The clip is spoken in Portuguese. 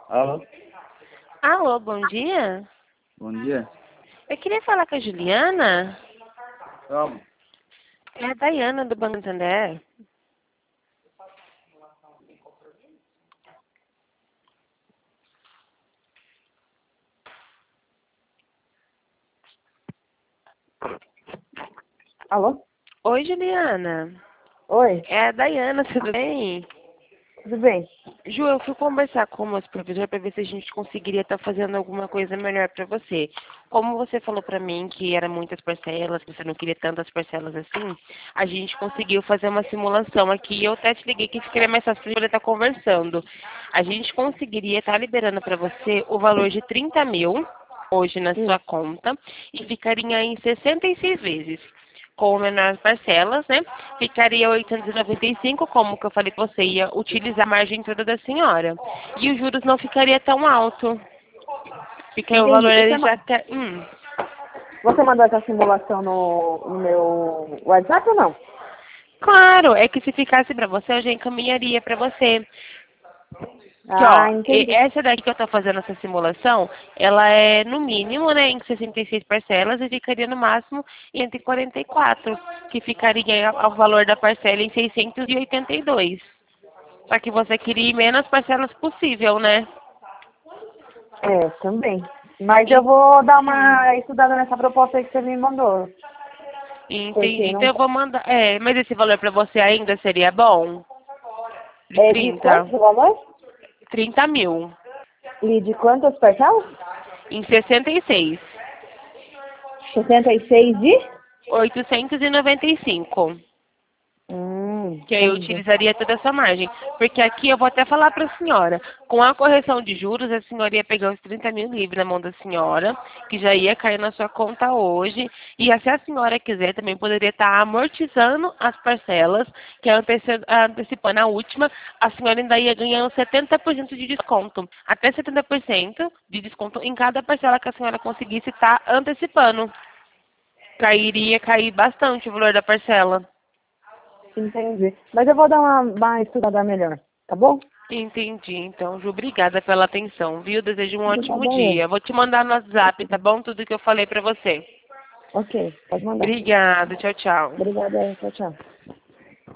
Alô, Alô, bom dia. bom dia. Eu queria falar com a Juliana. Calma. É a Dayana do Banco Santander. Alô? Oi, Juliana. Oi, É a Dayana, tudo bem? tudo bem? Ju, eu fui conversar com o meu supervisor para ver se a gente conseguiria estar fazendo alguma coisa melhor para você. Como você falou para mim que eram muitas parcelas, que você não queria tantas parcelas assim, a gente conseguiu fazer uma simulação aqui. Eu até te liguei que ficaria mais fácil para poder estar conversando. A gente conseguiria estar liberando para você o valor de 30 mil hoje na Hum, sua conta e ficaria em 66 vezes com menores parcelas, né? Ficaria 895, como que eu falei que você ia utilizar a margem toda da senhora. E os juros não ficaria tão alto. Porque o entendi. valor ele já tá. Você mandou essa simulação no meu WhatsApp ou não? Claro, é que se ficasse para você, eu já encaminharia para você. Que, ó, Ah, entendi. essa daqui que eu tô fazendo essa simulação, ela é no mínimo, né, em 66 parcelas e ficaria no máximo entre 44, que ficaria ao valor da parcela em 682. Só que você queria ir menos parcelas possível, né? É, também. Mas eu En- vou dar uma estudada nessa proposta aí que você me mandou. Entendi. Porque Então não. eu vou mandar. É, mas esse valor para você ainda seria bom? De É de 30, quanto o valor? 30 mil. E de quantas parcelas? Em 66. 66 de? 895. Que aí eu Entendi. utilizaria toda essa margem. Porque aqui eu vou até falar para a senhora, com a correção de juros, a senhora ia pegar os 30 mil livres na mão da senhora, que já ia cair na sua conta hoje. E se a senhora quiser, também poderia estar amortizando as parcelas, que é antecipando a última, a senhora ainda ia ganhando 70% de desconto. Até 70% de desconto em cada parcela que a senhora conseguisse estar antecipando. Iria cair bastante o valor da parcela. Entendi. Mas eu vou dar uma estudada melhor, tá bom? Entendi. Então, Ju, obrigada pela atenção, viu? Desejo um ótimo Obrigada eu. dia. Vou te mandar no WhatsApp, tá bom? Tudo que eu falei pra você. Ok, pode mandar. Obrigada. Tchau, tchau. Obrigada, tchau, tchau.